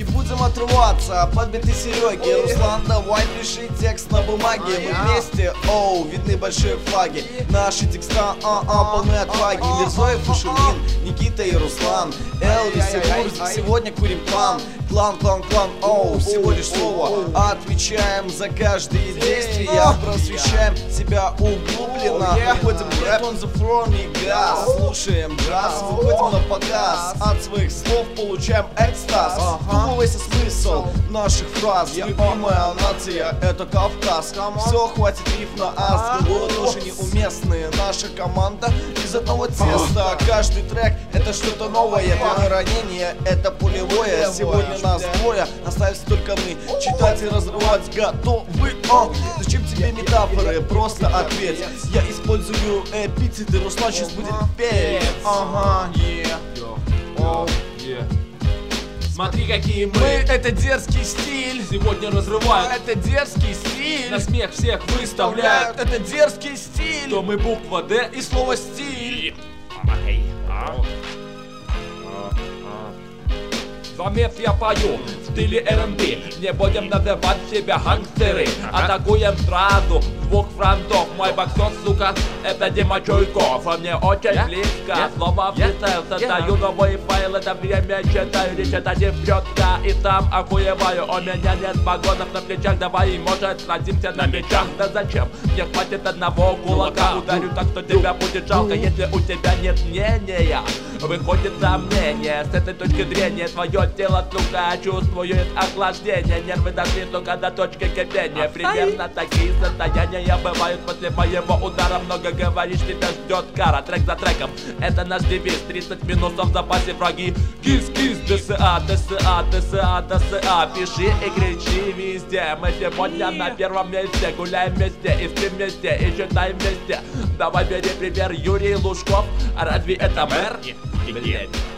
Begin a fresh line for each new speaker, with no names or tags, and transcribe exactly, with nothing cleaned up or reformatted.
Не будем отрываться, подбиты Сереги. Руслан, давай пиши текст на бумаге. Мы вместе, оу, видны большие флаги. Наши текста, а-а, полны отваги. Мирзоев и Шумин, Никита и Руслан, Элвис и Мурзик, сегодня курим план. Клан, клан, клан, оу, всего лишь слово. Отвечаем за каждое действие, просвещаем себя углубленно. Выходим в рэп, on the floor, не газ. Слушаем джаз, выходим на показ. От своих слов получаем экстаз. Вдумывайся смысл наших фраз. Любимая нация, это Кавказ. Все, хватит риф на ас, головы тоже неуместные. Наша команда из одного теста. Каждый трек это что-то новое. Первое ранение это пулевое. Сегодня нас двое, остались только мы. Читать и разрывать готовы. О, зачем тебе метафоры? Просто ответь. Я использую эпитеты, Руслан сейчас будет петь. Ага, yeah.
Oh, yeah. Смотри, какие мы,
Мы это дерзкий стиль.
сегодня разрывают.
Это дерзкий стиль.
На смех всех выставляют.
Это дерзкий стиль.
То мы буква Д
И слово стиль.
Замет я пою в стиле эр энд би. Не будем называть себя гангстеры. Атакуем сразу с двух фронтов. Мой боксер, сука, это Дима Чуйков. А мне очень близко слово фристайл. Создаю новые файлы, это время читаю. Речь это не врется и сам охуеваю. У меня нет погонов на плечах. Давай, может, сразимся на мечах. Да зачем? Мне хватит одного кулака. Ударю так, что тебя будет жалко, если у тебя нет мнения. Выходит сомнение. С этой точки зрения твое тело, сука, чувствует охлаждение. Нервы дошли, сука, до точки кипения. Примерно такие состояния бывают после моего удара. Много говоришь, тебя ждет кара. Трек за треком, это наш девиз. тридцать минусов в запасе, враги. Кис-кис, ДСА, ДСА, ДСА, ДСА. Пиши и кричи везде. Мы сегодня на первом месте. Гуляем вместе и спим вместе, и читаем вместе. Давай бери пример, Юрий Лужков. А разве это мэр? Блин.